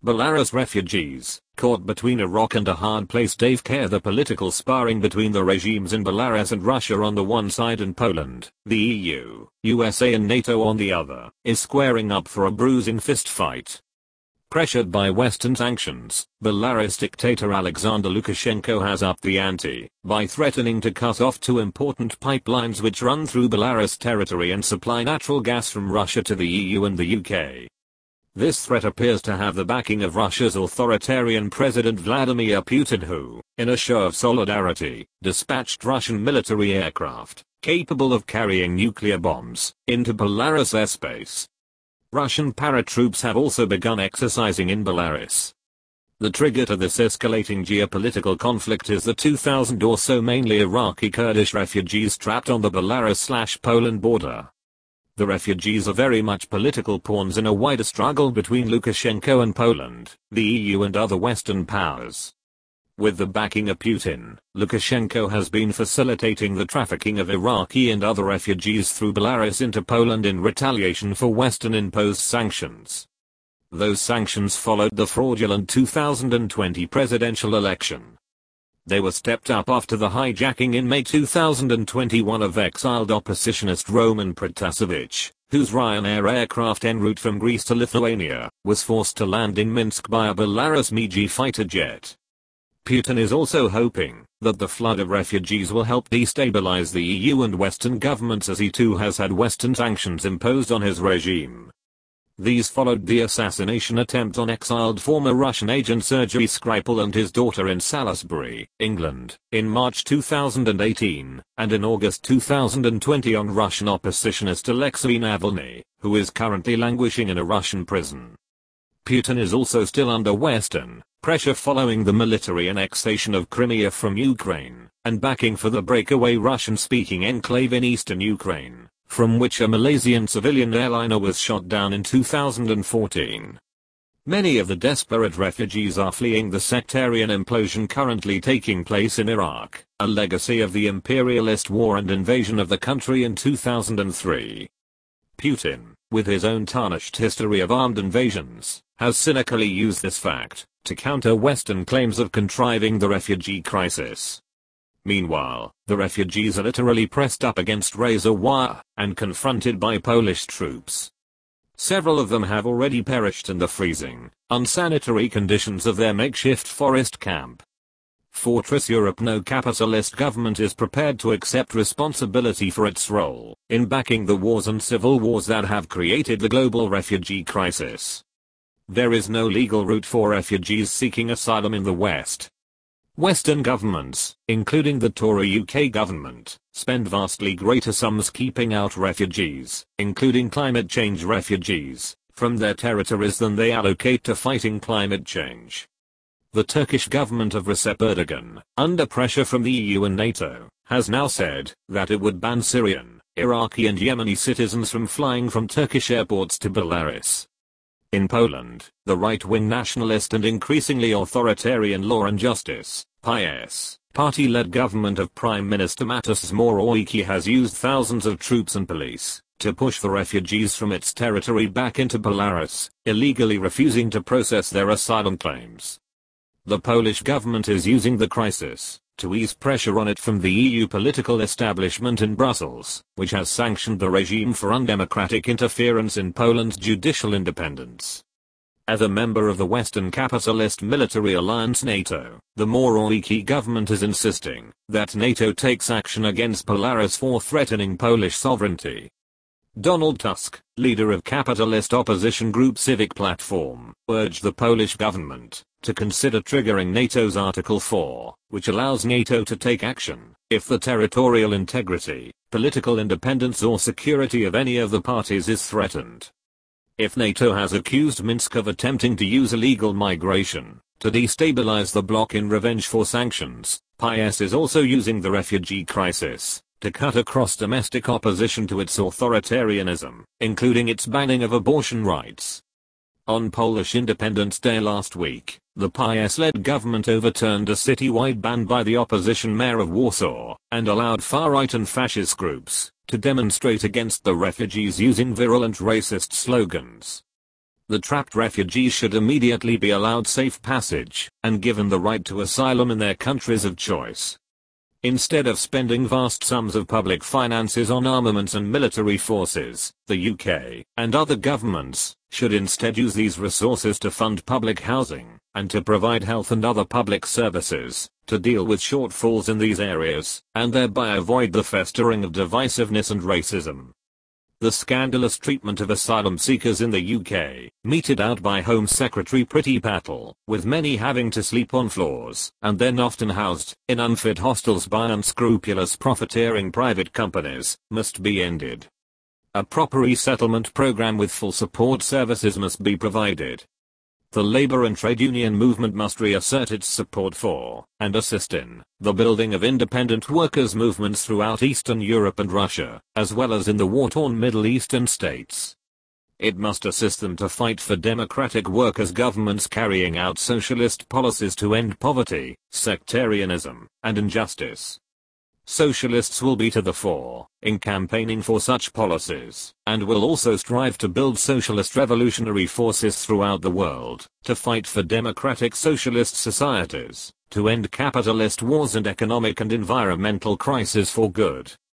Belarus refugees, caught between a rock and a hard place. Dave Care. The political sparring between the regimes in Belarus and Russia on the one side and Poland, the EU, USA and NATO on the other, is squaring up for a bruising fistfight. Pressured by Western sanctions, Belarus dictator Alexander Lukashenko has upped the ante by threatening to cut off two important pipelines which run through Belarus territory and supply natural gas from Russia to the EU and the UK. This threat appears to have the backing of Russia's authoritarian President Vladimir Putin, who, in a show of solidarity, dispatched Russian military aircraft, capable of carrying nuclear bombs, into Belarus airspace. Russian paratroops have also begun exercising in Belarus. The trigger to this escalating geopolitical conflict is the 2,000 or so mainly Iraqi Kurdish refugees trapped on the Belarus/Poland border. The refugees are very much political pawns in a wider struggle between Lukashenko and Poland, the EU and other Western powers. With the backing of Putin, Lukashenko has been facilitating the trafficking of Iraqi and other refugees through Belarus into Poland in retaliation for Western-imposed sanctions. Those sanctions followed the fraudulent 2020 presidential election. They were stepped up after the hijacking in May 2021 of exiled oppositionist Roman Protasevich, whose Ryanair aircraft en route from Greece to Lithuania was forced to land in Minsk by a Belarus MiG fighter jet. Putin is also hoping that the flood of refugees will help destabilize the EU and Western governments, as he too has had Western sanctions imposed on his regime. These followed the assassination attempt on exiled former Russian agent Sergei Skripal and his daughter in Salisbury, England, in March 2018, and in August 2020 on Russian oppositionist Alexei Navalny, who is currently languishing in a Russian prison. Putin is also still under Western pressure following the military annexation of Crimea from Ukraine, and backing for the breakaway Russian-speaking enclave in eastern Ukraine, from which a Malaysian civilian airliner was shot down in 2014. Many of the desperate refugees are fleeing the sectarian implosion currently taking place in Iraq, a legacy of the imperialist war and invasion of the country in 2003. Putin, with his own tarnished history of armed invasions, has cynically used this fact to counter Western claims of contriving the refugee crisis. Meanwhile, the refugees are literally pressed up against razor wire and confronted by Polish troops. Several of them have already perished in the freezing, unsanitary conditions of their makeshift forest camp. Fortress Europe. No capitalist government is prepared to accept responsibility for its role in backing the wars and civil wars that have created the global refugee crisis. There is no legal route for refugees seeking asylum in the West. Western governments, including the Tory UK government, spend vastly greater sums keeping out refugees, including climate change refugees, from their territories than they allocate to fighting climate change. The Turkish government of Recep Erdogan, under pressure from the EU and NATO, has now said that it would ban Syrian, Iraqi and Yemeni citizens from flying from Turkish airports to Belarus. In Poland, the right-wing nationalist and increasingly authoritarian Law and Justice (PiS) party-led government of Prime Minister Mateusz Morawiecki has used thousands of troops and police to push the refugees from its territory back into Belarus, illegally refusing to process their asylum claims. The Polish government is using the crisis to ease pressure on it from the EU political establishment in Brussels, which has sanctioned the regime for undemocratic interference in Poland's judicial independence. As a member of the Western capitalist military alliance NATO, the Morawiecki government is insisting that NATO takes action against Belarus for threatening Polish sovereignty. Donald Tusk, leader of capitalist opposition group Civic Platform, urged the Polish government to consider triggering NATO's Article 4, which allows NATO to take action if the territorial integrity, political independence or security of any of the parties is threatened. If NATO has accused Minsk of attempting to use illegal migration to destabilize the bloc in revenge for sanctions, PiS is also using the refugee crisis to cut across domestic opposition to its authoritarianism, including its banning of abortion rights. On Polish Independence Day last week, the PiS-led government overturned a citywide ban by the opposition mayor of Warsaw, and allowed far-right and fascist groups to demonstrate against the refugees using virulent racist slogans. The trapped refugees should immediately be allowed safe passage and given the right to asylum in their countries of choice. Instead of spending vast sums of public finances on armaments and military forces, the UK and other governments should instead use these resources to fund public housing and to provide health and other public services to deal with shortfalls in these areas and thereby avoid the festering of divisiveness and racism. The scandalous treatment of asylum seekers in the UK, meted out by Home Secretary Priti Patel, with many having to sleep on floors and then often housed in unfit hostels by unscrupulous profiteering private companies, must be ended. A proper resettlement program with full support services must be provided. The labor and trade union movement must reassert its support for, and assist in, the building of independent workers' movements throughout Eastern Europe and Russia, as well as in the war-torn Middle Eastern states. It must assist them to fight for democratic workers' governments carrying out socialist policies to end poverty, sectarianism, and injustice. Socialists will be to the fore in campaigning for such policies, and will also strive to build socialist revolutionary forces throughout the world, to fight for democratic socialist societies, to end capitalist wars and economic and environmental crises for good.